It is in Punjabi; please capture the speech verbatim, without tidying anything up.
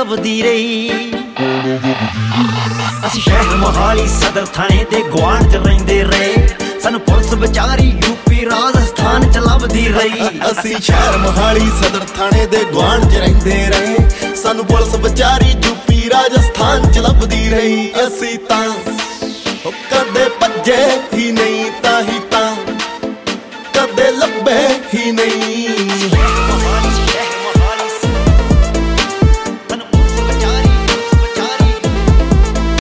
ਲੱਭਦੀ ਰਹੀ। ਅਸੀਂ ਸ਼ਹਿਰ ਮੋਹਾਲੀ ਸਦਰ ਥਾਣੇ ਦੇ ਗੁਆਂਢ ਚ ਰਹਿੰਦੇ ਰਹੇ, ਸਾਨੂੰ ਪੁਲਿਸ ਵਿਚਾਰੀ ਯੂਪੀ ਰਾਜਸਥਾਨ ਚ ਲੱਭਦੀ ਰਹੀ। ਅਸੀਂ ਸ਼ਹਿਰ ਮੋਹਾਲੀ ਸਦਰ ਥਾਣੇ ਦੇ ਗੁਆਂਢ ਚ ਰਹਿੰਦੇ ਰਹੇ, ਸਾਨੂੰ ਪੁਲਿਸ ਵਿਚਾਰੀ ਯੂਪੀ ਰਾਜਸਥਾਨ ਚ ਲੱਭਦੀ ਰਹੀ। ਅਸੀਂ ਤਾਂ ਕਦੇ ਭੱਜੇ ਹੀ ਨਹੀਂ, ਤਾਂ ਹੀ ਤਾਂ ਕਦੇ ਲੱਭੇ ਹੀ ਨਹੀਂ।